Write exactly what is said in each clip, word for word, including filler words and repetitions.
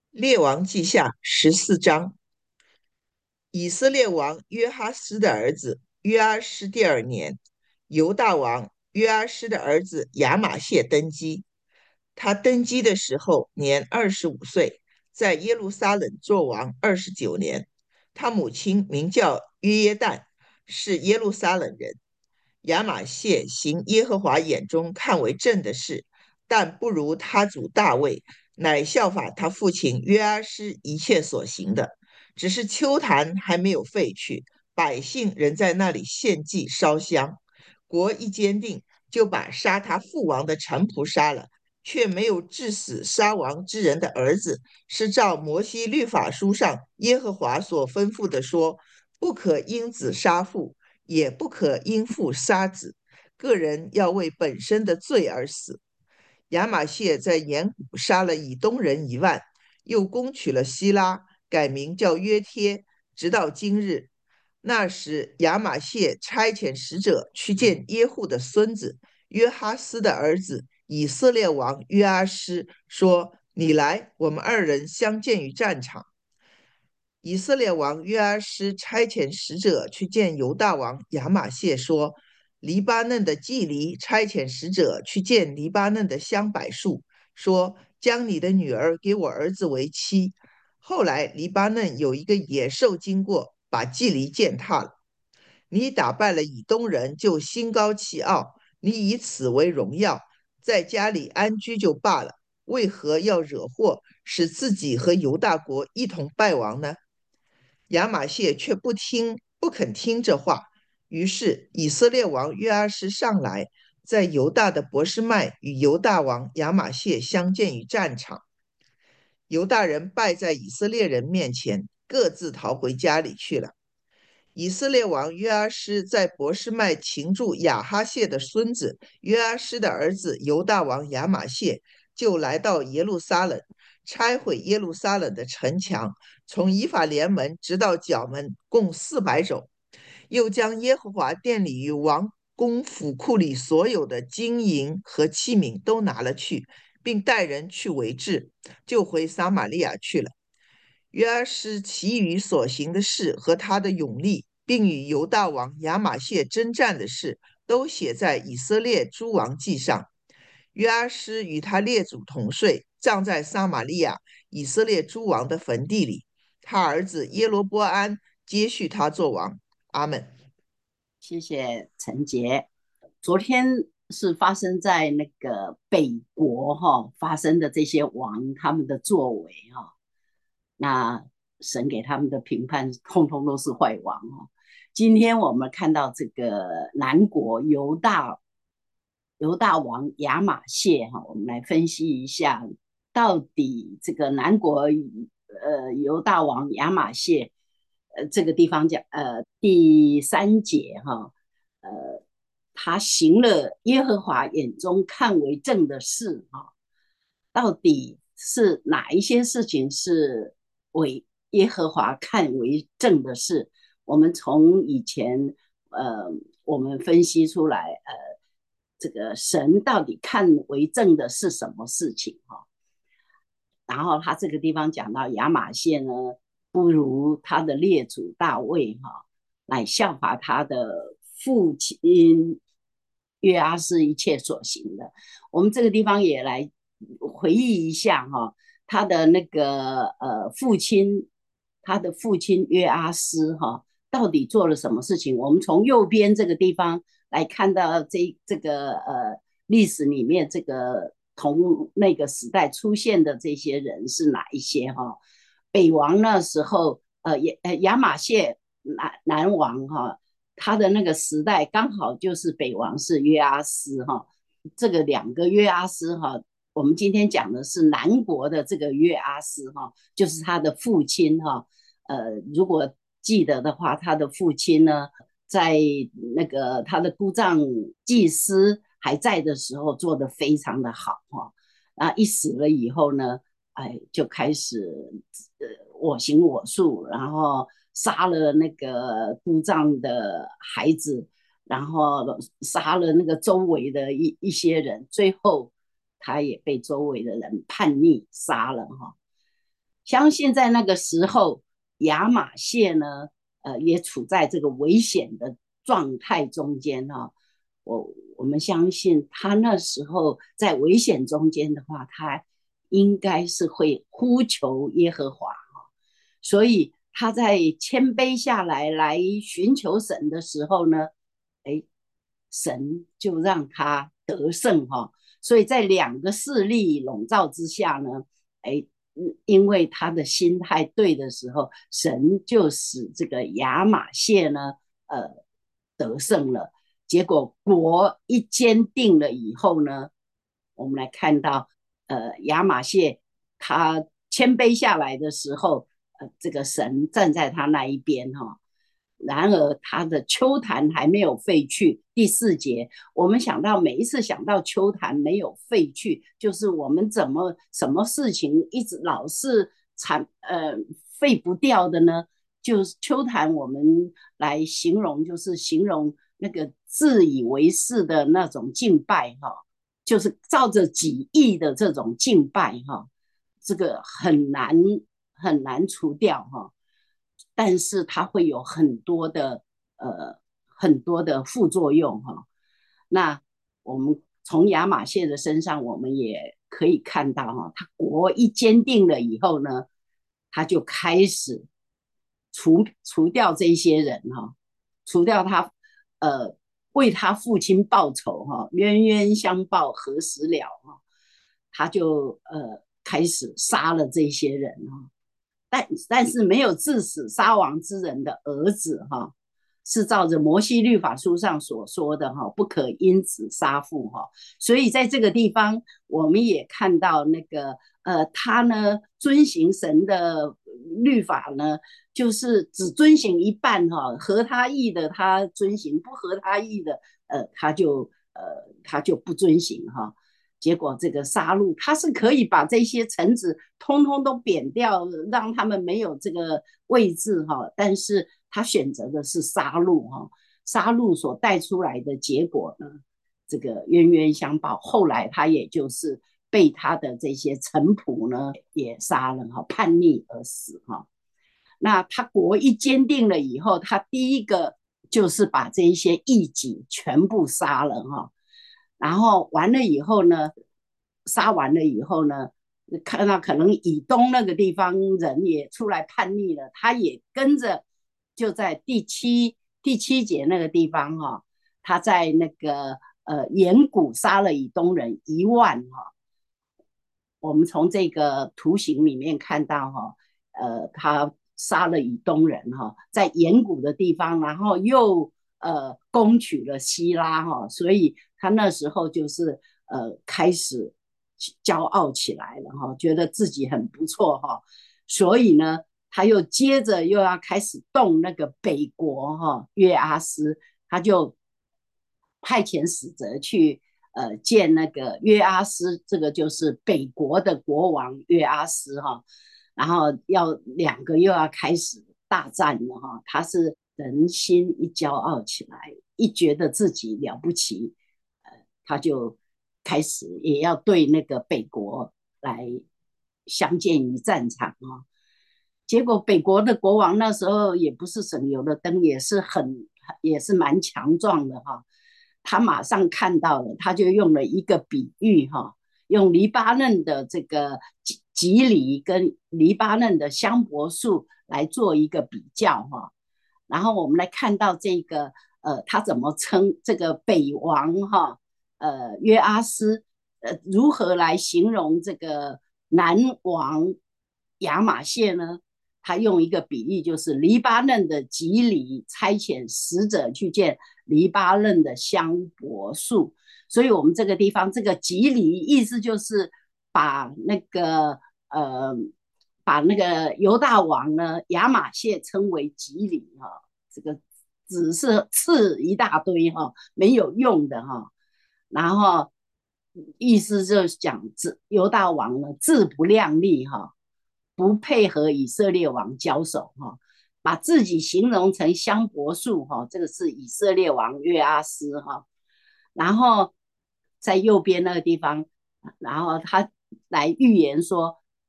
列王记下十四章，以色列王约哈斯的儿子约阿施第二年，犹大王约阿施的儿子亚玛谢登基。他登基的时候年二十五岁，在耶路撒冷作王二十九年。他母亲名叫约耶旦，是耶路撒冷人。亚玛谢行耶和华眼中看为正的事，但不如他主大卫，乃效法他父亲约阿施一切所行的。只是丘坛还没有废去，百姓仍在那里献祭烧香。国一坚定，就把杀他父王的臣仆杀了，却没有治死杀王之人的儿子，是照摩西律法书上耶和华所吩咐的说：不可因子杀父，也不可因父杀子，个人要为本身的罪而死。亚玛谢在沿谷杀了以东人一万，又攻取了希拉，改名叫约帖，直到今日。那时，亚玛谢差遣使者去见耶户的孙子约哈斯的儿子以色列王约阿施，说：“你来，我们二人相见于战场。”以色列王约阿施差遣使者去见犹大王亚玛谢，说：黎巴嫩的季黎差遣使者去见黎巴嫩的香柏树，说：将你的女儿给我儿子为妻。后来黎巴嫩有一个野兽经过，把季黎践踏了。你打败了以东人，就心高气傲，你以此为荣耀，在家里安居就罢了，为何要惹祸，使自己和犹大国一同败亡呢？亚玛谢却不听，不肯听这话。于是以色列王约阿施上来，在犹大的伯示麦与犹大王亚玛谢相见于战场。犹大人败在以色列人面前，各自逃回家里去了。以色列王约阿施在伯示麦擒住亚哈谢的孙子约阿施的儿子犹大王亚玛谢，就来到耶路撒冷，拆毁耶路撒冷的城墙，从以法莲门直到角门，共四百种。又将耶和华殿里与王宫府库里所有的金银和器皿都拿了去，并带人去围治，就回撒玛利亚去了。约阿施其余所行的事和他的勇力，并与犹大王亚玛谢征战的事，都写在以色列诸王记上。约阿施与他列祖同睡，葬在撒玛利亚以色列诸王的坟地里。他儿子耶罗波安接续他做王。阿门。 谢谢陈杰。昨天是发生在那个北国哈、发生的这些王他们的作为哈、那神给他们的评判通通都是坏王哦。今天我们看到这个南国犹大犹大王亚玛谢哈，我们来分析一下，到底这个南国呃犹大王亚玛谢，呃这个地方讲呃第三节哈，呃他行了耶和华眼中看为正的事哈，到底是哪一些事情是为耶和华看为正的事？我们从以前呃，我们分析出来，呃，这个神到底看为正的是什么事情哈、哦？然后他这个地方讲到亚玛谢呢，不如他的列祖大卫哈、哦，来效法他的父亲约阿施一切所行的。我们这个地方也来回忆一下哈、哦，他的那个呃父亲，他的父亲约阿施哈、哦，到底做了什么事情？我们从右边这个地方来看到这这个呃历史里面这个同那个时代出现的这些人是哪一些哈、哦？北王那时候呃亚呃亚玛谢南南王哈、哦，他的那个时代刚好就是北王是约阿斯哈、哦，这个两个约阿斯哈、哦。我们今天讲的是南国的这个约阿斯哈，就是他的父亲哈。呃，如果记得的话，他的父亲呢，在那个他的姑丈祭司还在的时候做得非常的好哈。啊，一死了以后呢，哎，就开始呃我行我素，然后杀了那个姑丈的孩子，然后杀了那个周围的一一些人，最后他也被周围的人叛逆杀了哈。 相信在那个时候，亚玛谢呢，呃，也处在这个危险的状态中间哈、哦。我我们相信他那时候在危险中间的话，他应该是会呼求耶和华哈、哦。所以他在谦卑下来来寻求神的时候呢，哎，神就让他得胜哈、哦。所以在两个势力笼罩之下呢，哎，因为他的心态对的时候，神就使这个亚玛谢呢，呃，得胜了。结果国一坚定了以后呢，我们来看到，呃，亚玛谢他谦卑下来的时候，呃，这个神站在他那一边哈、哦。然而他的秋坛还没有废去。第四节，我们想到每一次想到秋坛没有废去，就是我们怎么什么事情一直老是产呃废不掉的呢？就是秋坛，我们来形容，就是形容那个自以为是的那种敬拜哈、哦，就是照着己意的这种敬拜哈、哦，这个很难很难除掉哈、哦。但是它会有很多的呃很多的副作用哈、哦。那我们从亚玛谢的身上，我们也可以看到哈、哦，他国一坚定了以后呢，他就开始除除掉这些人哈、哦，除掉他呃为他父亲报仇哈、哦，冤冤相报何时了哈、哦，他就呃开始杀了这些人哈、哦。但但是没有致死杀亡之人的儿子哈，是照着摩西律法书上所说的哈，不可因子杀父哈。所以在这个地方，我们也看到那个呃，他呢遵行神的律法呢，就是只遵行一半哈，合他意的他遵行，不合他意的呃，他就呃他就不遵行哈。结果这个杀戮，他是可以把这些臣子通通都贬掉，让他们没有这个位置哈。但是他选择的是杀戮哈，杀戮所带出来的结果呢，这个冤冤相报。后来他也就是被他的这些臣仆呢也杀了哈，叛逆而死哈。那他国一坚定了以后，他第一个就是把这一些异己全部杀了哈。然后完了以后呢，杀完了以后呢，看到可能以东那个地方人也出来叛逆了，他也跟着就在第七第七节那个地方哈、哦，他在那个呃岩谷杀了以东人一万哈、哦。我们从这个图形里面看到哈、哦，呃，他杀了以东人哈、哦，在岩谷的地方，然后又呃攻取了希拉哈、哦，所以他那时候就是呃开始骄傲起来了哈、哦，觉得自己很不错哈、哦，所以呢，他又接着又要开始动那个北国哈、哦，约阿斯，他就派遣使者去呃见那个约阿斯，这个就是北国的国王约阿斯哈，然后要两个又要开始大战了哈，他是人心一骄傲起来，一觉得自己了不起，呃，他就开始也要对那个北国来相见于战场啊。结果北国的国王那时候也不是省油的灯，也是很也是蛮强壮的哈。他马上看到了，他就用了一个比喻哈，用黎巴嫩的这个吉藜跟黎巴嫩的香柏树来做一个比较哈。然后我们来看到这个呃，他怎么称这个北王哈，呃约阿斯呃如何来形容这个南王亚玛谢呢？他用一个比喻，就是黎巴嫩的吉藜差遣使者去见黎巴嫩的香柏树，所以我们这个地方这个吉藜意思就是把那个呃把那个犹大王呢亚玛谢称为吉藜哈、哦，这个只是刺一大堆哈、哦，没有用的哈、哦，然后意思就是讲犹大王呢自不量力哈、哦。不配合以色列王交手哈，把自己形容成香柏树哈，这个是以色列王约阿斯哈，然后在右边那个地方，然后他来预言说，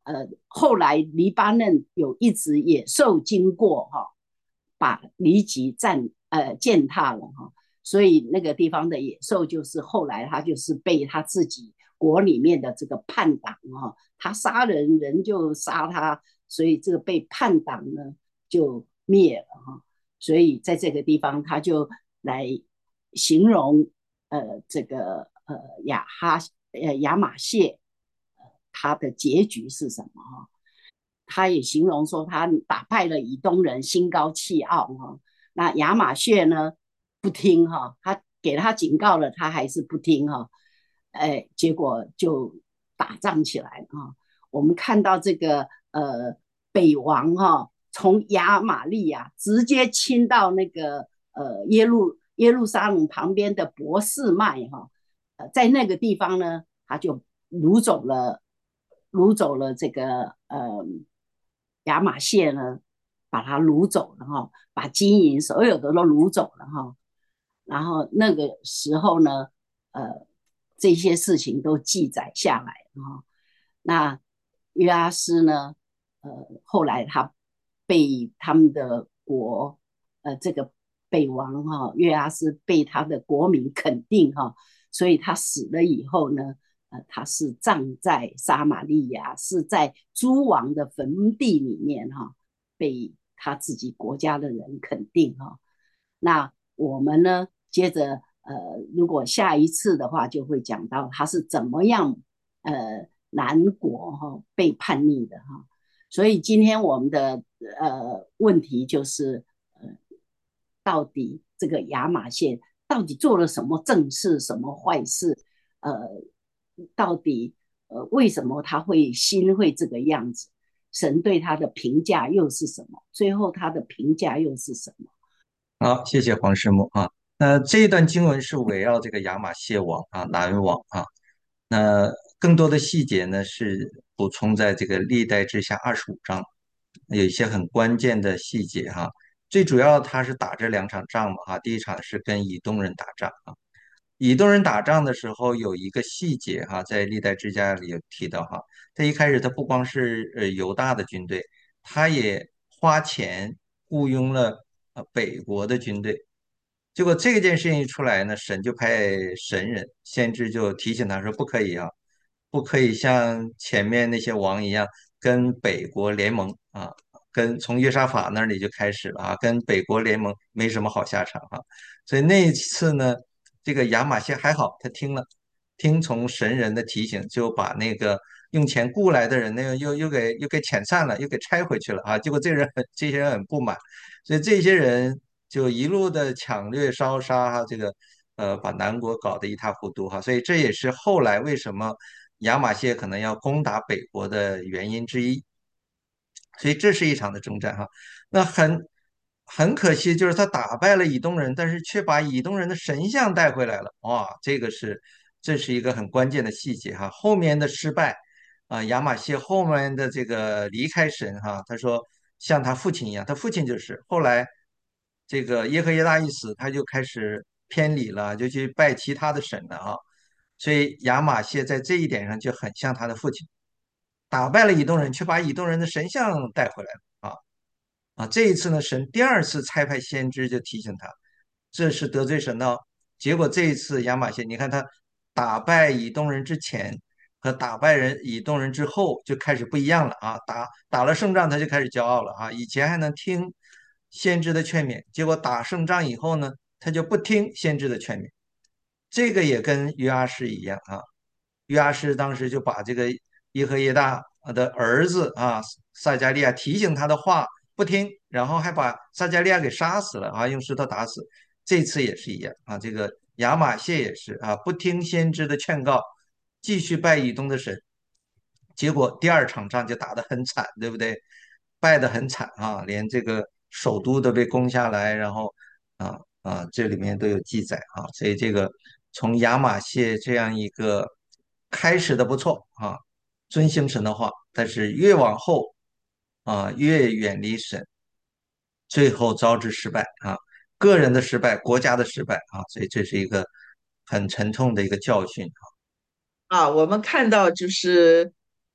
呃，后来黎巴嫩有一只野兽经过哈、哦，把黎吉占呃践踏了哈、哦，所以那个地方的野兽就是后来他就是被他自己国里面的这个叛党哈、哦，他杀人人就杀他，所以这个被叛党呢就灭了哈、哦，所以在这个地方他就来形容呃这个呃亚哈呃亚马谢呃他的结局是什么哈、哦？他也形容说他打败了以东人，心高气傲哈。那亚马逊呢不听哈，他给他警告了，他还是不听哈。哎，结果就打仗起来了哈。我们看到这个呃北王哈，从亚玛利亚直接侵到那个呃耶路耶路撒冷旁边的博士麦哈，呃，在那个地方呢，他就掳走了掳走了这个呃亚马逊呢，把他掳走了哈，把金银所有的都掳走了哈。然后那个时候呢，呃，这些事情都记载下来哈。那约阿斯呢，呃，后来他被他们的国，呃，这个北王哈，约阿斯被他的国民肯定哈，所以他死了以后呢，呃，他是葬在撒玛利亚，是在诸王的坟地里面哈，被他自己国家的人肯定哈。那我们呢，接着呃，如果下一次的话，就会讲到他是怎么样呃南国哈、哦、被叛逆的哈、哦。所以今天我们的呃问题就是，呃，到底这个亚马逊到底做了什么正事，什么坏事？呃，到底呃为什么他会心会这个样子？神对他的评价又是什么？最后他的评价又是什么？ 好，谢谢黄师母啊。那这一段经文是围绕这个亚玛谢王啊、南王啊。那更多的细节呢是补充在这个历代志下二十五章，有一些很关键的细节哈。最主要他是打这两场仗嘛哈，第一场是跟以东人打仗啊。以东人打仗的时候有一个细节哈，在历代志下里有提到哈，他一开始他不光是呃犹大的军队，他也花钱雇佣了呃北国的军队。结果这件事情一出来呢，神就派神人先知就提醒他说不可以啊，不可以像前面那些王一样跟北国联盟啊，跟从约沙法那里就开始了啊，跟北国联盟没什么好下场啊。所以那一次呢，这个亚玛谢还好，他听了，听从神人的提醒，就把那个用钱雇来的人那个又又给又给遣散了，又给拆回去了啊。结果这人很这些人很不满，所以这些人就一路的抢掠烧杀哈，这个呃把南国搞得一塌糊涂哈。所以这也是后来为什么亚玛谢可能要攻打北国的原因之一。所以这是一场的征战哈。那很很可惜，就是他打败了以东人，但是却把以东人的神像带回来了。哇，这个是这是一个很关键的细节哈。后面的失败啊，亚玛谢后面的这个离开神哈，他说像他父亲一样，他父亲就是后来这个耶和耶大一死，他就开始偏离了，就去拜其他的神了啊。所以亚玛谢在这一点上就很像他的父亲。打败了以东人，却把以东人的神像带回来了啊啊！这一次呢，神第二次差派先知就提醒他，这是得罪神的哦。结果这一次亚玛谢，你看他打败以东人之前和打败人以东人之后就开始不一样了啊！打打了胜仗他就开始骄傲了啊！以前还能听先知的劝勉，结果打胜仗以后呢，他就不听先知的劝勉。这个也跟约阿施一样啊。约阿施当时就把这个耶和耶大的儿子啊撒加利亚提醒他的话不听，然后还把撒加利亚给杀死了啊，用石头打死。这次也是一样啊，这个亚玛谢也是啊，不听先知的劝告，继续拜以东的神，结果第二场仗就打得很惨，对不对？败得很惨啊，连这个首都都被攻下来，然后啊啊，这里面都有记载啊，所以这个从亚玛谢这样一个开始的不错啊，遵行神的话，但是越往后啊越远离神，最后招致失败啊，个人的失败，国家的失败啊，所以这是一个很沉痛的一个教训。 啊，我们看到就是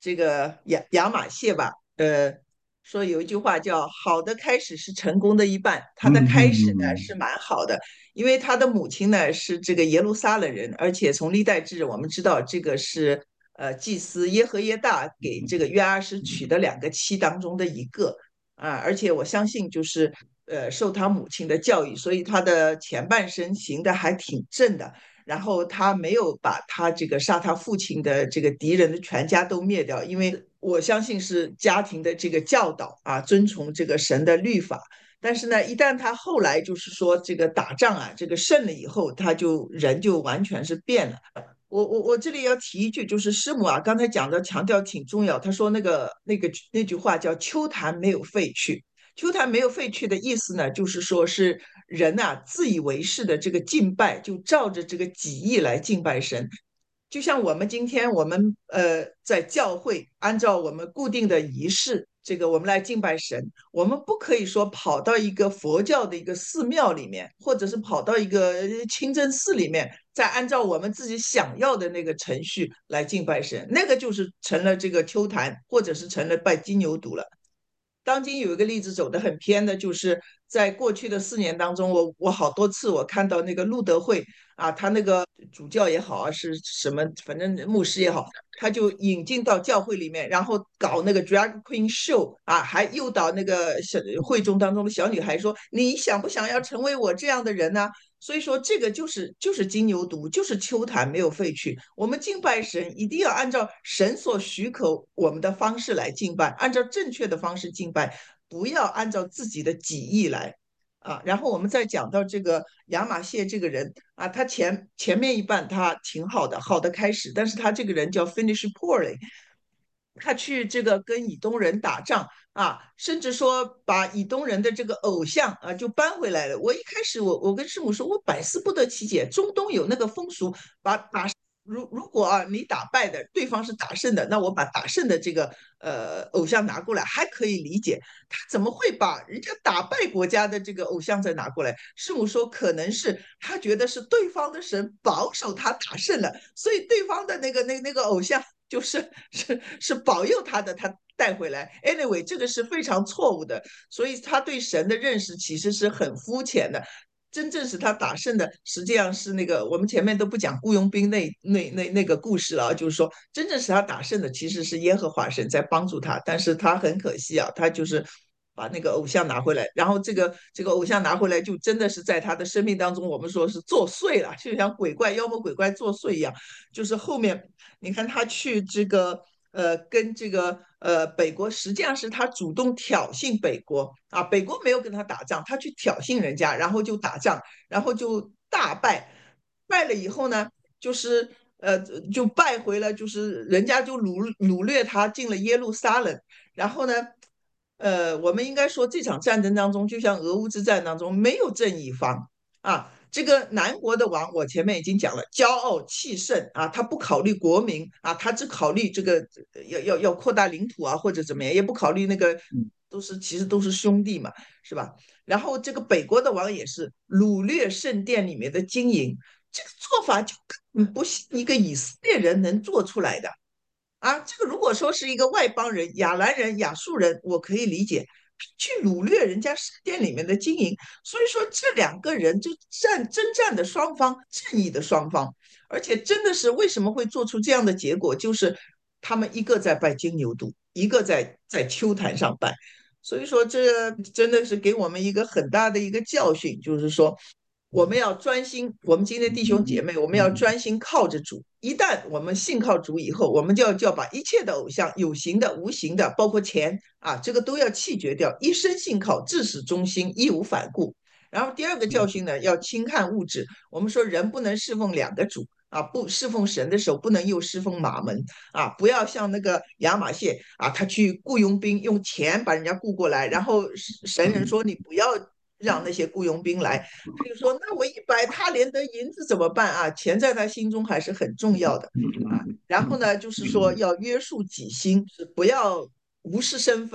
这个亚亚马谢吧，呃，说有一句话叫"好的开始是成功的一半"，他嗯的开始呢嗯是蛮好的，因为他的母亲呢是这个耶路撒冷人，而且从历代志我们知道这个是呃祭司耶和耶大给这个约阿施娶的两个妻当中的一个啊，而且我相信就是呃受他母亲的教育，所以他的前半生行的还挺正的。然后他没有把他这个杀他父亲的这个敌人的全家都灭掉，因为我相信是家庭的这个教导啊，遵从这个神的律法。但是呢，一旦他后来就是说这个打仗啊，这个胜了以后，他就人就完全是变了。我我我这里要提一句，就是师母啊，刚才讲的强调挺重要。他说那个那个那句话叫"秋坛没有废去"，秋坛没有废去的意思呢，就是说是人呐、啊、自以为是的这个敬拜，就照着这个己意来敬拜神。就像我们今天我们呃在教会按照我们固定的仪式，这个我们来敬拜神，我们不可以说跑到一个佛教的一个寺庙里面，或者是跑到一个清真寺里面，再按照我们自己想要的那个程序来敬拜神，那个就是成了这个秋坛，或者是成了拜金牛犊了。当今有一个例子走得很偏的，就是在过去的四年当中，我我好多次我看到那个路德会啊，他那个主教也好啊，是什么，反正牧师也好，他就引进到教会里面，然后搞那个 drag queen show 啊，还诱导那个小会众当中的小女孩说：“你想不想要成为我这样的人呢？”所以说，这个就是就是金牛犊，就是秋坛没有废去。我们敬拜神一定要按照神所许可我们的方式来敬拜，按照正确的方式敬拜，不要按照自己的己意来。啊，然后我们再讲到这个亚马谢这个人啊，他前前面一半他挺好的，好的开始，但是他这个人叫 finish poorly，他去这个跟以东人打仗啊，甚至说把以东人的这个偶像啊就搬回来了。我一开始我我跟师母说，我百思不得其解，中东有那个风俗，把打如如果啊你打败的对方是打胜的，那我把打胜的这个呃偶像拿过来还可以理解，他怎么会把人家打败国家的这个偶像再拿过来？师母说，可能是他觉得是对方的神保守他打胜了，所以对方的那个那那个偶像就是是是保佑他的，他带回来。Anyway，这个是非常错误的，所以他对神的认识其实是很肤浅的。真正使他打胜的，实际上是那个我们前面都不讲雇佣兵那那那那个故事了，就是说真正使他打胜的其实是耶和华神在帮助他，但是他很可惜啊，他就是把那个偶像拿回来，然后这个这个偶像拿回来就真的是在他的生命当中，我们说是作祟了，就像鬼怪妖魔鬼怪作祟一样，就是后面你看他去这个呃跟这个呃北国，实际上是他主动挑衅北国啊，北国没有跟他打仗，他去挑衅人家，然后就打仗，然后就大败，败了以后呢，就是呃就败回了，就是人家就掳掳掠他进了耶路撒冷，然后呢。呃，我们应该说这场战争当中，就像俄乌之战当中，没有正一方啊。这个南国的王，我前面已经讲了，骄傲气盛啊，他不考虑国民啊，他只考虑这个要要要扩大领土啊，或者怎么样，也不考虑那个都是其实都是兄弟嘛，是吧？然后这个北国的王也是掳掠圣殿里面的金银，这个做法就根本不是一个以色列人能做出来的。啊，这个如果说是一个外邦人、亚兰人、亚述人，我可以理解，去掳掠人家圣殿里面的金银，所以说这两个人就战征战的双方，正义的双方，而且真的是为什么会做出这样的结果，就是他们一个在拜金牛犊，一个在在秋坛上拜，所以说这真的是给我们一个很大的一个教训，就是说我们要专心，我们今天弟兄姐妹，我们要专心靠着主。一旦我们信靠主以后，我们就要就要把一切的偶像，有形的、无形的，包括钱啊，这个都要弃绝掉，一生信靠，至死忠心，义无反顾。然后第二个教训呢，要轻看物质。我们说人不能侍奉两个主啊，不侍奉神的时候，不能又侍奉马门啊，不要像那个亚玛谢啊，他去雇佣兵，用钱把人家雇过来，然后神人说你不要让那些雇佣兵来，他就说那我一百他连得银子怎么办啊？钱在他心中还是很重要的啊。然后呢，就是说要约束己心，不要无事生非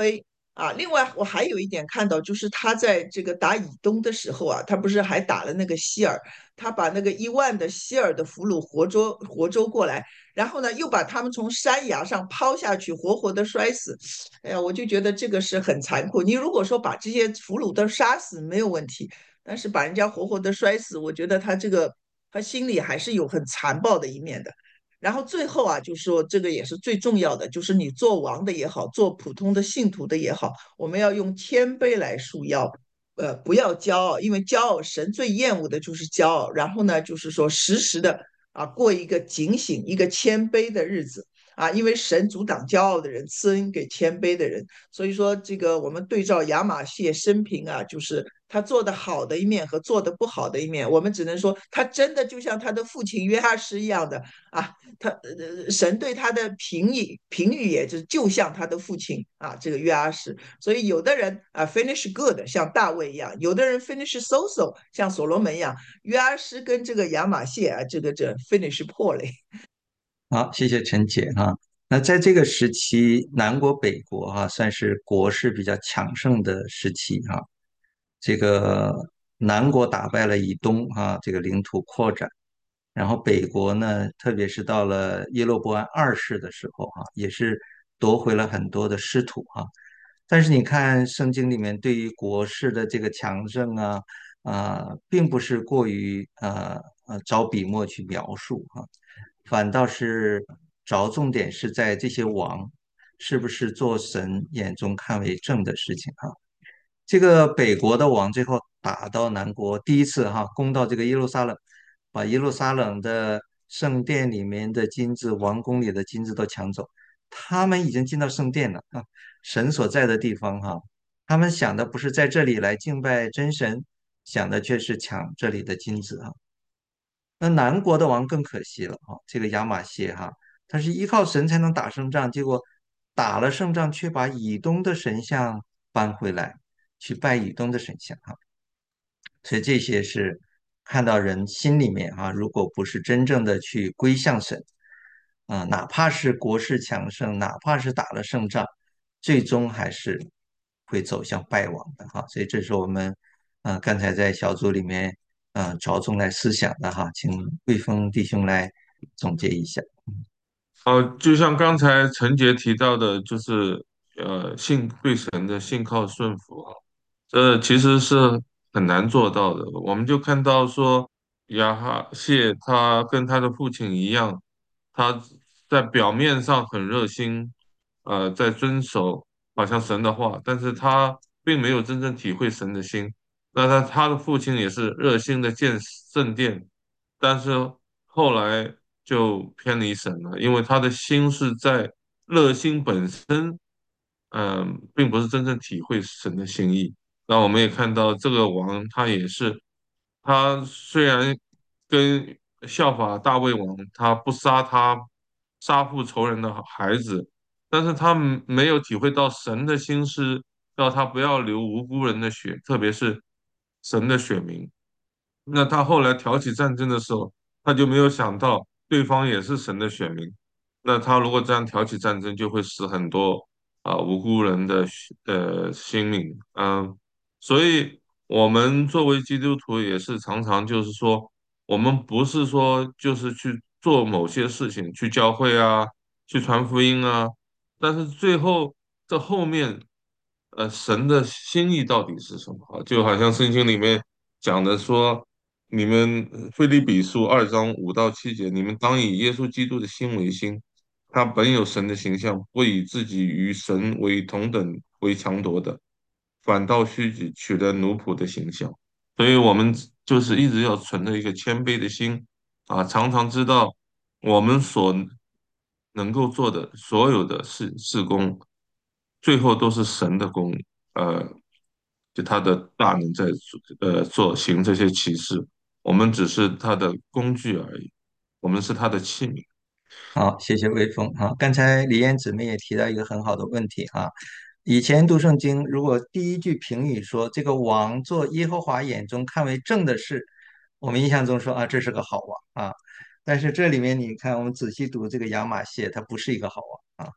啊，另外我还有一点看到，就是他在这个打以东的时候啊，他不是还打了那个希尔，他把那个一万的希尔的俘虏活捉活捉过来，然后呢又把他们从山崖上抛下去，活活的摔死。哎呀，我就觉得这个是很残酷。你如果说把这些俘虏都杀死没有问题，但是把人家活活的摔死，我觉得他这个他心里还是有很残暴的一面的。然后最后啊，就是说这个也是最重要的，就是你做王的也好，做普通的信徒的也好，我们要用谦卑来束腰，呃，不要骄傲，因为骄傲，神最厌恶的就是骄傲。然后呢，就是说时时的啊，过一个警醒、一个谦卑的日子啊，因为神阻挡骄傲的人，赐恩给谦卑的人。所以说，这个我们对照亚玛谢生平啊，就是他做的好的一面和做的不好的一面，我们只能说他真的就像他的父亲约哈施一样的啊，他呃神对他的评语评语也就就像他的父亲啊，这个约阿施。所以有的人啊 finish good 像大卫一样，有的人 finish so so 像所罗门一样。约阿施跟这个亚玛谢啊，这个这 finish 破嘞。 好，谢谢陈姐哈。那在这个时期，南国北国哈、算是国势比较强盛的时期哈、这个南国打败了以东哈、这个领土扩展，然后北国呢，特别是到了耶罗波安二世的时候哈、也是夺回了很多的失土哈、但是你看圣经里面对于国势的这个强盛啊啊、并不是过于呃呃找笔墨去描述哈、反倒是着重点是在这些王是不是做神眼中看为正的事情哈、这个北国的王最后打到南国，第一次哈攻到这个耶路撒冷，把耶路撒冷的圣殿里面的金子、王宫里的金子都抢走。他们已经进到圣殿了啊，神所在的地方哈。他们想的不是在这里来敬拜真神，想的却是抢这里的金子啊。那南国的王更可惜了哈，这个亚玛谢哈，他是依靠神才能打胜仗，结果打了胜仗，却把以东的神像搬回来，去拜以东的神像哈。所以这些是看到人心里面哈，如果不是真正的去归向神啊，哪怕是国势强盛，哪怕是打了胜仗，最终还是会走向败亡的哈。所以这是我们啊刚才在小组里面啊着重来思想的哈，请贵峰弟兄来总结一下。 呃，就像刚才陈杰提到的，就是呃，信对神的信靠顺服啊，这其实是很难做到的。我们就看到说，亚哈谢他跟他的父亲一样，他在表面上很热心，呃，在遵守好像神的话，但是他并没有真正体会神的心。那他他的父亲也是热心的建圣殿，但是后来就偏离神了，因为他的心是在热心本身，嗯、并不是真正体会神的心意。那我们也看到这个王，他也是，他虽然跟效法大卫王，他不杀他杀父仇人的孩子，但是他没没有体会到神的心思，要他不要流无辜人的血，特别是神的选民。那他后来挑起战争的时候，他就没有想到对方也是神的选民。那他如果这样挑起战争，就会死很多啊、无辜人的血呃性命。嗯、所以我们作为基督徒也是常常就是说，我们不是说就是去做某些事情，去教会啊，去传福音啊，但是最后这后面，呃，神的心意到底是什么啊？就好像圣经里面讲的说，你们呃腓立比书二章五到七节，你们当以耶稣基督的心为心，他本有神的形象，不以自己与神为同等为强夺的，反倒虚己，取了奴仆的形象。所以我们就是一直要存着一个谦卑的心啊，常常知道我们所能够做的所有的事事工，最后都是神的功，呃，就他的大能在做呃做行这些奇事，我们只是他的工具而已，我们是他的器皿。 好，谢谢魏峰哈。刚才李燕姊妹也提到一个很好的问题哈。以前读圣经，如果第一句评语说这个王做耶和华眼中看为正的事，我们印象中说啊，这是个好王啊。但是这里面你看，我们仔细读这个亚玛谢，他不是一个好王啊。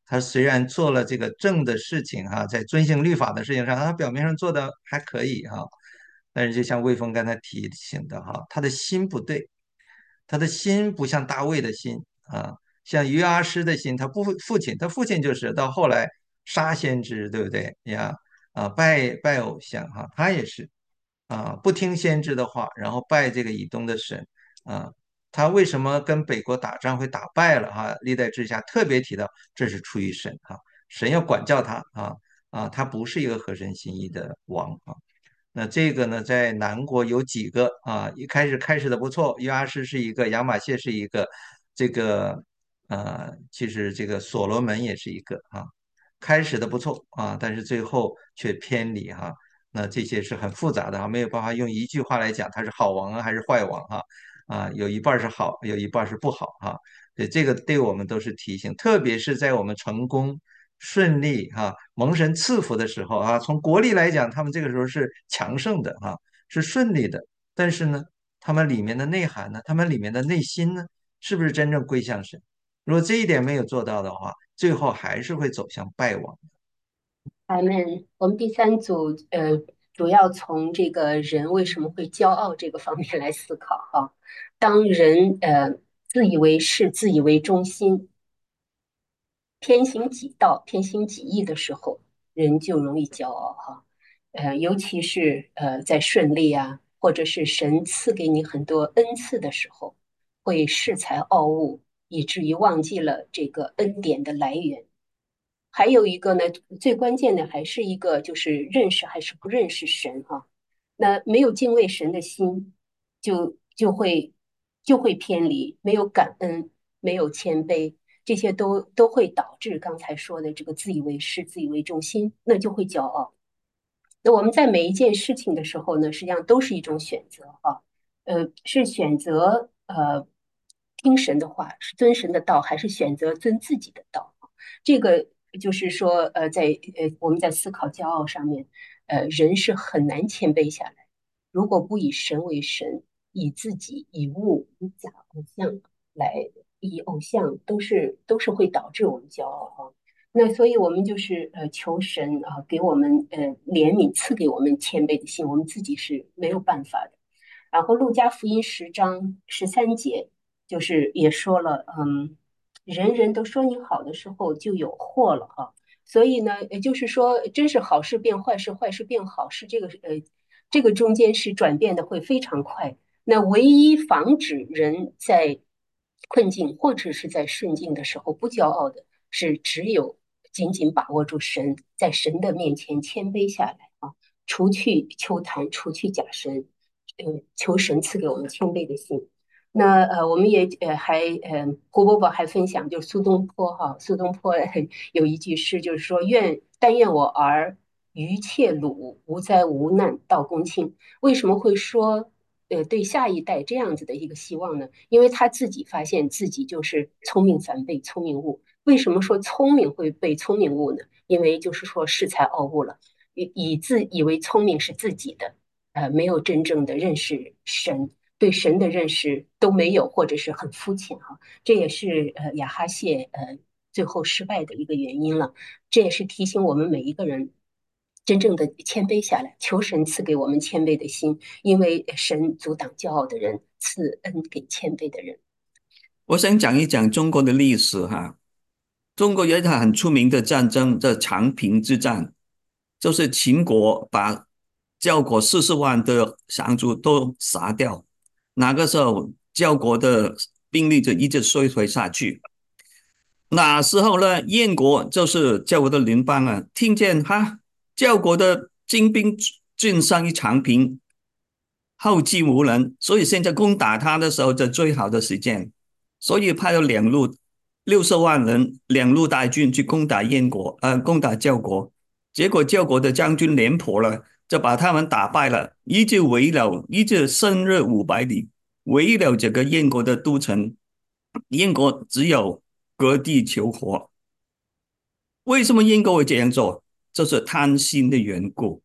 他虽然做了这个正的事情哈，在遵行律法的事情上，他表面上做的还可以哈，但是就像魏峰刚才提醒的哈，他的心不对，他的心不像大卫的心啊，像约阿施的心，他不父亲，他父亲就是到后来杀先知，对不对呀？啊，拜拜偶像哈，他也是啊，不听先知的话，然后拜这个以东的神啊。他为什么跟北国打仗会打败了哈？历代志下特别提到，这是出于神哈，神要管教他啊啊，他不是一个合神心意的王啊。那这个呢，在南国有几个啊？一开始开始的不错，约阿施是一个，亚玛谢是一个，这个呃，其实这个所罗门也是一个啊，开始的不错啊，但是最后却偏离哈。那这些是很复杂的啊，没有办法用一句话来讲他是好王啊还是坏王哈啊，有一半儿是好，有一半儿是不好哈。对，这个对我们都是提醒，特别是在我们成功顺利哈、蒙神赐福的时候啊，从国力来讲，他们这个时候是强盛的哈、是顺利的。但是呢，他们里面的内涵呢，他们里面的内心呢，是不是真正归向神？如果这一点没有做到的话，最后还是会走向败亡。 咱们我们第三组呃，主要从这个人为什么会骄傲这个方面来思考哈。当人呃自以为是、自以为中心、偏行己道、偏行己意的时候，人就容易骄傲哈。呃，尤其是呃在顺利啊，或者是神赐给你很多恩赐的时候，会恃才傲物，以至于忘记了这个恩典的来源。还有一个呢，最关键的还是一个就是认识还是不认识神哈、那没有敬畏神的心，就就会就会偏离，没有感恩，没有谦卑，这些都都会导致刚才说的这个自以为是、自以为中心，那就会骄傲。那我们在每一件事情的时候呢，实际上都是一种选择哈、呃，是选择呃听神的话，是遵神的道，还是选择遵自己的道？这个就是说，呃，在呃我们在思考骄傲上面，呃，人是很难谦卑下来。如果不以神为神，以自己、以物、以假偶像来以偶像，都是都是会导致我们骄傲哈。那所以我们就是呃求神啊，给我们呃怜悯，赐给我们谦卑的心，我们自己是没有办法的。然后路加福音十章十三节就是也说了，嗯，人人都说你好的时候就有祸了哈。所以呢，也就是说，真是好事变坏事，坏事变好事，这个呃，这个中间是转变的会非常快。那唯一防止人在困境或者是在顺境的时候不骄傲的，是只有紧紧把握住神，在神的面前谦卑下来啊，除去秋坛，除去假神，呃，求神赐给我们谦卑的心。那呃，我们也呃还呃，胡伯伯还分享，就是苏东坡哈，苏东坡有一句诗，就是说愿但愿我儿愚切鲁，无灾无难到公卿。为什么会说呃对下一代这样子的一个希望呢？因为他自己发现自己就是聪明反被聪明误。为什么说聪明会被聪明误呢？因为就是说恃才傲物了，以以自以为聪明是自己的，呃，没有真正的认识神。对神的认识都没有，或者是很肤浅哈，这也是呃亚哈谢呃最后失败的一个原因了。这也是提醒我们每一个人真正的谦卑下来，求神赐给我们谦卑的心，因为神阻挡骄傲的人，赐恩给谦卑的人。 我想讲一讲中国的历史哈。中国有一场很出名的战争，叫长平之战，就是秦国把赵国四十万的降卒都杀掉。那个时候，赵国的兵力就一直衰退下去。那时候呢，燕国就是赵国的邻邦啊，听见哈赵国的精兵进上一长平，后继无人，所以现在攻打他的时候，就最好的时间，所以派了两路六十万人，两路大军去攻打燕国，呃，攻打赵国。结果赵国的将军廉颇了，就把他们打败了，一直围了，一直深入五百里，围了这个燕国的都城。燕国只有割地求活。为什么燕国会这样做？这是贪心的缘故。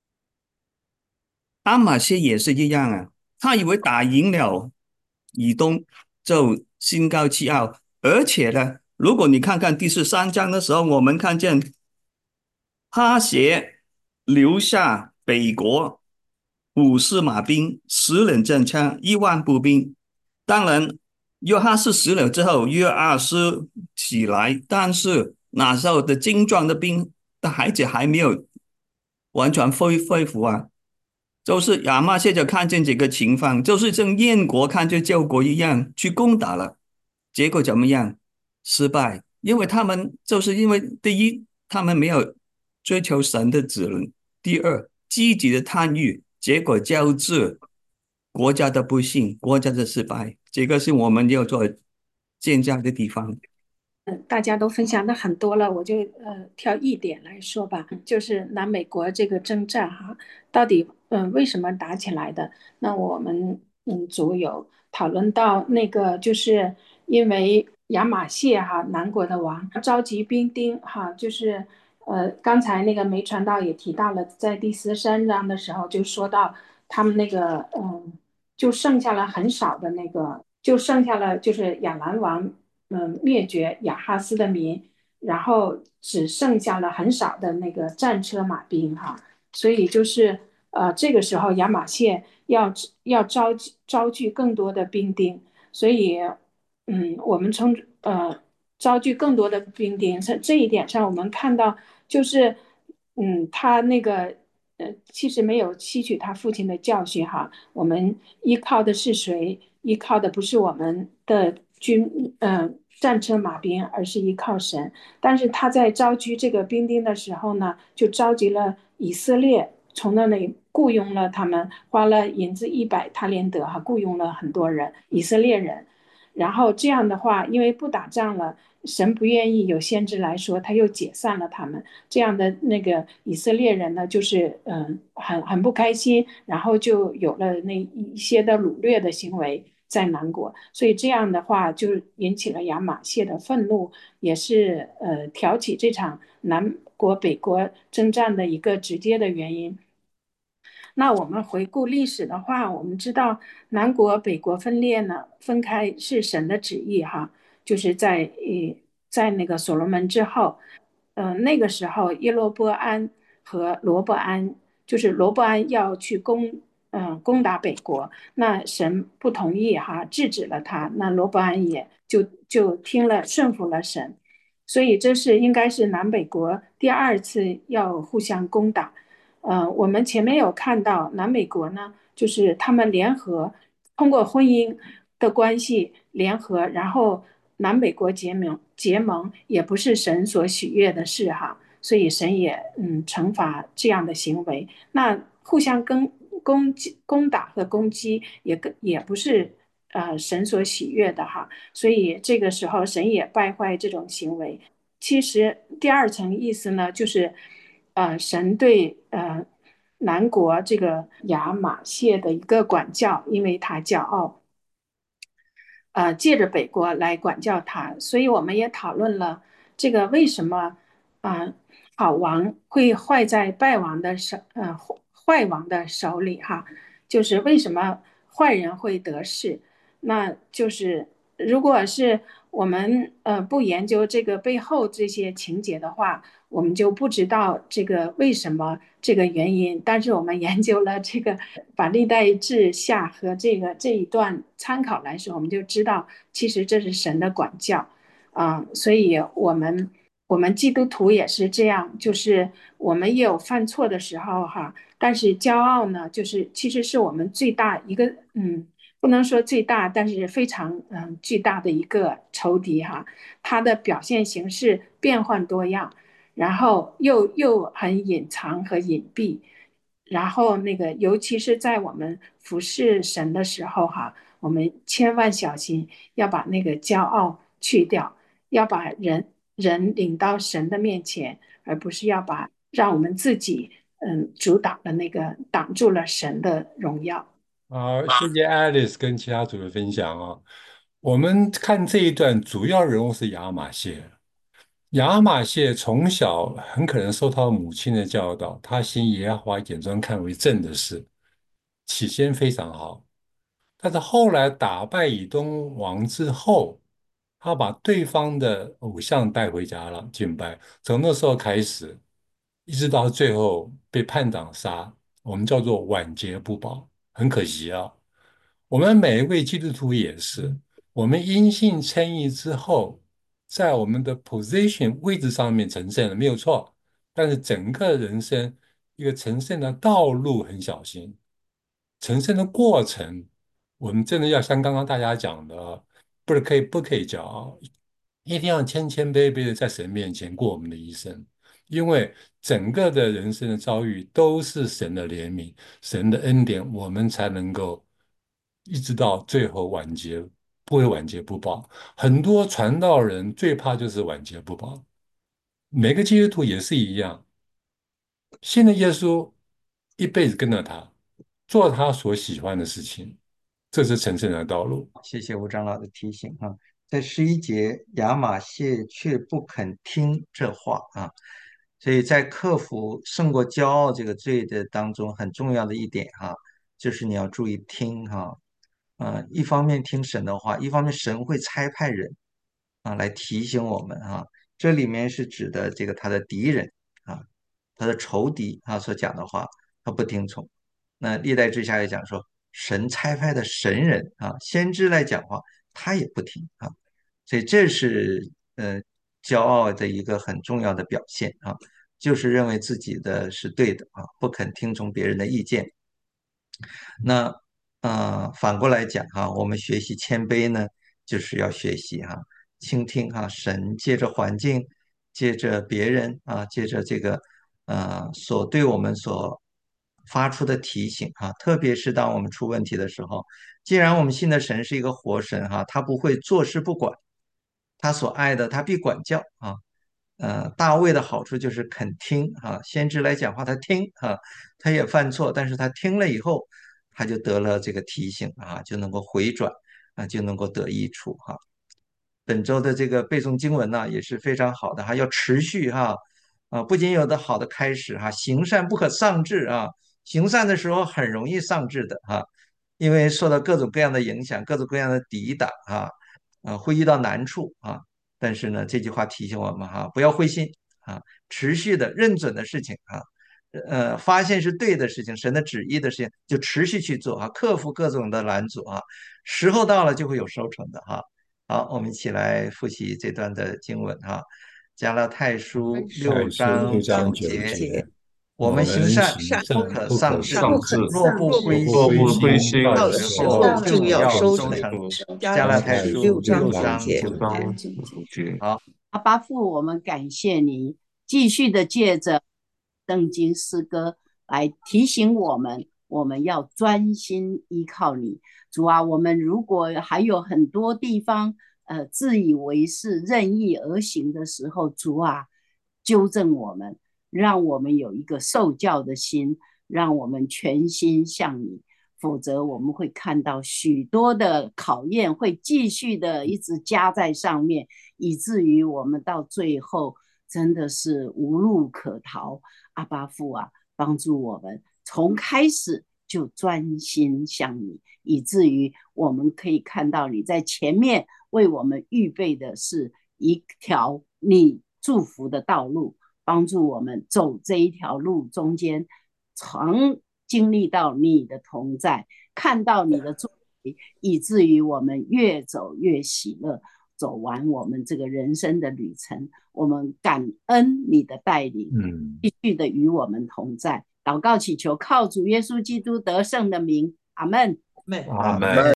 阿玛谢也是一样啊，他以为打赢了以东就心高气傲，而且呢， 如果你看看第十三章的时候，我们看见哈协留下北国五十马兵、十人战车、一万步兵。当然，约哈斯死了之后，约阿斯起来，但是那时候的精壮的兵的孩子还没有完全恢恢复啊。就是亚玛谢就看见这个情况，就是像燕国看见救国一样去攻打了，结果怎么样？失败，因为他们就是因为第一，他们没有追求神的指令；第二，积极的参与，结果导致国家的不幸，国家的失败，这个是我们要做见证的地方。 嗯，大家都分享的很多了，我就呃挑一点来说吧，就是南美国这个征战哈，到底嗯、呃、为什么打起来的？那我们嗯组有讨论到那个，就是因为亚马谢哈南国的王召集兵丁哈，就是呃刚才那个梅传道也提到了，在第十三章的时候就说到他们那个嗯就剩下了很少的那个，就剩下了就是亚兰王。嗯，灭绝亚哈斯的民，然后只剩下了很少的那个战车马兵哈，所以就是呃这个时候亚马逊要要招招聚更多的兵丁，所以嗯我们从呃招聚更多的兵丁，这这一点上我们看到就是嗯他那个呃其实没有吸取他父亲的教训哈，我们依靠的是谁？依靠的不是我们的军，嗯、呃，战车马兵，而是依靠神。但是他在召集这个兵丁的时候呢，就召集了以色列，从那里雇佣了他们，花了银子一百塔连德，哈，雇佣了很多人，以色列人。然后这样的话，因为不打仗了，神不愿意有先知来说，他又解散了他们。这样的那个以色列人呢，就是嗯，很很不开心，然后就有了那一些的掳掠的行为在南国，所以这样的话就引起了亚玛谢的愤怒，也是呃挑起这场南国北国征战的一个直接的原因。那我们回顾历史的话，我们知道南国北国分裂呢，分开是神的旨意哈，就是在呃在那个所罗门之后，嗯、呃，那个时候耶罗波安和罗伯安，就是罗伯安要去攻嗯、呃攻打北国，那神不同意哈，制止了他，那罗伯安也就就听了顺服了神，所以这是应该是南北国第二次要互相攻打。呃，我们前面有看到南美国呢，就是他们联合通过婚姻的关系联合，然后南美国结盟，结盟也不是神所喜悦的事哈，所以神也嗯惩罚这样的行为。那互相跟攻击、攻打和攻击也跟也不是呃神所喜悦的哈，所以这个时候神也败坏这种行为。其实第二层意思呢，就是呃，神对呃南国这个亚玛谢的一个管教，因为他骄傲，呃，借着北国来管教他，所以我们也讨论了这个为什么啊、呃好王会坏在败王的手，呃坏王的手里哈，就是为什么坏人会得势，那就是如果是我们呃不研究这个背后这些情节的话，我们就不知道这个为什么这个原因。但是我们研究了这个把历代志下和这个这一段参考来说，我们就知道其实这是神的管教啊、呃所以我们我们基督徒也是这样，就是我们也有犯错的时候哈，但是骄傲呢，就是其实是我们最大一个嗯。不能说最大，但是非常嗯巨大的一个仇敌哈，它的表现形式变幻多样，然后又又很隐藏和隐蔽，然后那个尤其是在我们服侍神的时候哈，我们千万小心要把那个骄傲去掉，要把人人领到神的面前，而不是要把让我们自己嗯阻挡了那个挡住了神的荣耀。 好，谢谢 Alice 跟其他组的分享哦。我们看这一段，主要人物是亚玛谢。亚玛谢从小很可能受他母亲的教导，他行耶和华眼中看为正的事，起先非常好。但是后来打败以东王之后， 他把对方的偶像带回家了敬拜。从那时候开始，一直到最后被叛党杀，我们叫做晚节不保，很可惜啊。我们每一位基督徒也是，我们因信称义之后，在我们的 position 位置上面成圣了，没有错。但是整个人生一个成圣的道路很小心，成圣的过程，我们真的要像刚刚大家讲的，不是可以不可以骄傲，一定要谦谦卑卑的在神面前过我们的一生，因为整个的人生的遭遇都是神的怜悯、神的恩典，我们才能够一直到最后晚节，不会晚节不保。很多传道人最怕就是晚节不保，每个基督徒也是一样，信了耶稣，一辈子跟着他，做他所喜欢的事情，这是成圣的道路。 谢谢吴长老的提醒啊，在十一节，亚玛谢却不肯听这话啊，所以在克服胜过骄傲这个罪的当中，很重要的一点哈、就是你要注意听哈、啊，一方面听神的话，一方面神会差派人啊来提醒我们啊，这里面是指的这个他的敌人啊，他的仇敌啊所讲的话，他不听从。那历代志下也讲说，神差派的神人啊，先知来讲话，他也不听啊，所以这是呃骄傲的一个很重要的表现啊，就是认为自己的是对的啊，不肯听从别人的意见。那呃反过来讲哈，我们学习谦卑呢，就是要学习哈，倾听哈神借着环境，借着别人啊，借着这个呃所对我们所发出的提醒哈，特别是当我们出问题的时候，既然我们信的神是一个活神哈，他不会坐视不管，他所爱的他必管教啊。呃，大卫的好处就是肯听啊，先知来讲话他听啊，他也犯错，但是他听了以后，他就得了这个提醒啊，就能够回转啊，就能够得益处哈。本周的这个背诵经文呢也是非常好的哈，要持续哈啊，不仅有的好的开始哈，行善不可丧志啊，行善的时候很容易丧志的哈，因为受到各种各样的影响，各种各样的抵挡啊，啊会遇到难处啊，但是呢这句话提醒我们哈，不要灰心啊，持续的认准的事情啊。呃，发现是对的事情，神的旨意的事情，就持续去做啊，克服各种的拦阻啊，时候到了就会有收成的哈。好，我们一起来复习这段的经文哈，《加拉太书》六太书六章九章九节， 节， 我们行善行善不可不可丧志， 上至若不灰若不灰心， 心， 到到时时候候就要就要收成。 收成。 加加拉拉太书太书六章六九节章九五章节， 五节。 好。 阿巴父，我们感谢你，继续的借着圣经诗歌来提醒我们，我们要专心依靠你。主啊，我们如果还有很多地方，呃，自以为是、任意而行的时候，主啊，纠正我们，让我们有一个受教的心，让我们全心向你。否则我们会看到许多的考验会继续的一直加在上面，以至于我们到最后真的是无路可逃。阿爸父啊，帮助我们从开始就专心向你，以至于我们可以看到你在前面为我们预备的是一条你祝福的道路，帮助我们走这一条路中间常经历到你的同在，看到你的作为，以至于我们越走越喜乐，走完我们这个人生的旅程。我们感恩你的带领， 嗯， 继续的与我们同在。祷告祈求，靠主耶稣基督得胜的名，阿门。 妹。 阿门。